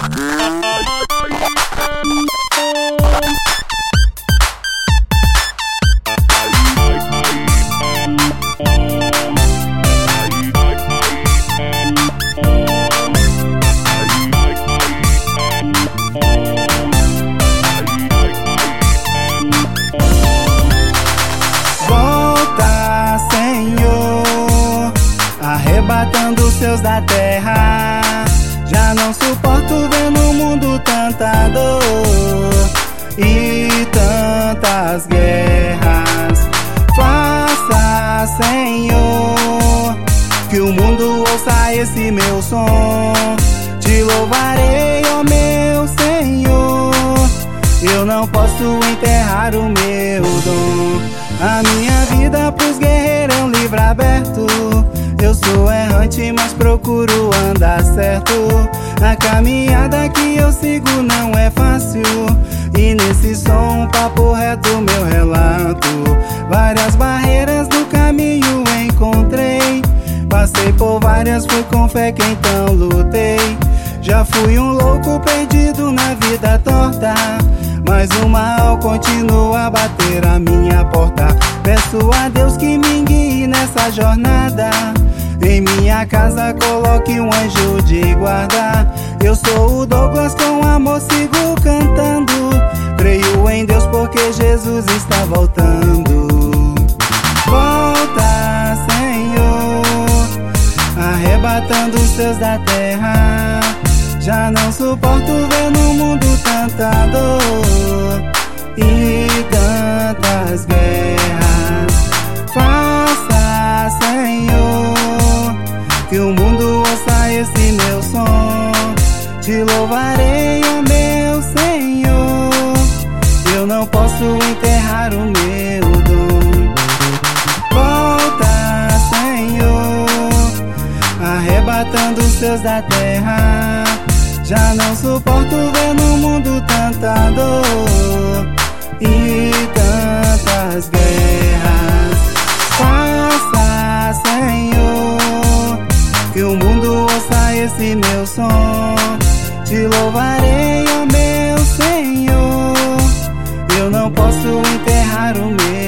Volta, Senhor, arrebatando os seus da terra. Já não suporto ver no mundo tanta dor e tantas guerras. Faça, Senhor, que o mundo ouça esse meu som. Te louvarei, ó meu Senhor. Eu não posso enterrar o meu dom. A minha vida pros guerreiros é um livro aberto. Eu sou errante, mas procuro andar certo. A caminhada que eu sigo não é fácil, e nesse som, papo reto, meu relato. Várias barreiras no caminho encontrei. Passei por várias, fui com fé que então lutei. Já fui um louco perdido na vida torta, mas o mal continua a bater a minha porta. Peço a Deus que me guie nessa jornada. Em minha casa coloque um anjo de guarda. Eu sou o Douglas, com amor sigo cantando. Creio em Deus porque Jesus está voltando. Volta, Senhor, arrebatando os seus da terra. Já não suporto ver no mundo tanta dor e tantas guerras. Faça, Senhor, que o mundo ouça esse meu som. Te louvarei, ó meu Senhor. Eu não posso enterrar o meu dom. Volta, Senhor, arrebatando os seus da terra. Já não suporto ver no mundo tanta dor e tantas guerras. Faça, Senhor, que o mundo ouça esse meu som. Te louvarei, ó meu Senhor. Eu não posso enterrar o meu